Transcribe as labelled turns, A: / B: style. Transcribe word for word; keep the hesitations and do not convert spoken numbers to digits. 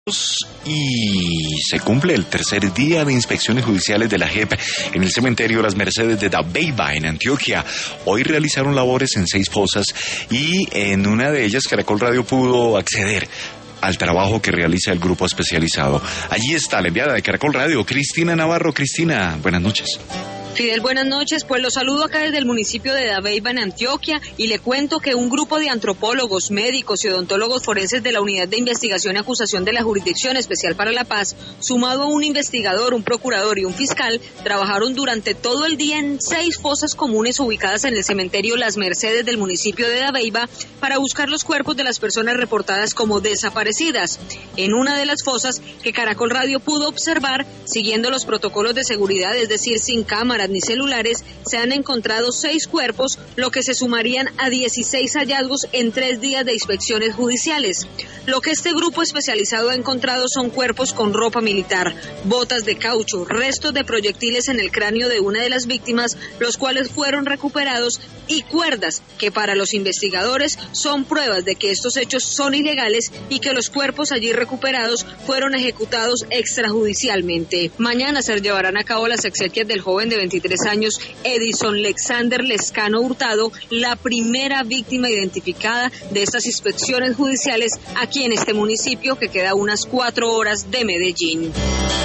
A: Y se cumple el tercer día de inspecciones judiciales de la J E P en el cementerio Las Mercedes de Dabeiba, en Antioquia. Hoy realizaron labores en seis fosas y en una de ellas Caracol Radio pudo acceder al trabajo que realiza el grupo especializado. Allí está la enviada de Caracol Radio, Cristina Navarro. Cristina, buenas noches.
B: Fidel, buenas noches. Pues los saludo acá desde el municipio de Dabeiba, en Antioquia, y le cuento que un grupo de antropólogos, médicos y odontólogos forenses de la Unidad de Investigación y Acusación de la Jurisdicción Especial para la Paz, sumado a un investigador, un procurador y un fiscal, trabajaron durante todo el día en seis fosas comunes ubicadas en el cementerio Las Mercedes del municipio de Dabeiba para buscar los cuerpos de las personas reportadas como desaparecidas. En una de las fosas que Caracol Radio pudo observar, siguiendo los protocolos de seguridad, es decir, sin cámara ni celulares, se han encontrado seis cuerpos, lo que se sumarían a dieciséis hallazgos en tres días de inspecciones judiciales. Lo que este grupo especializado ha encontrado son cuerpos con ropa militar, botas de caucho, restos de proyectiles en el cráneo de una de las víctimas, los cuales fueron recuperados, y cuerdas, que para los investigadores son pruebas de que estos hechos son ilegales y que los cuerpos allí recuperados fueron ejecutados extrajudicialmente. Mañana se llevarán a cabo las exequias del joven de veintitrés años, Edison Lexander Lescano Hurtado, la primera víctima identificada de estas inspecciones judiciales aquí en este municipio, que queda a unas cuatro horas de Medellín.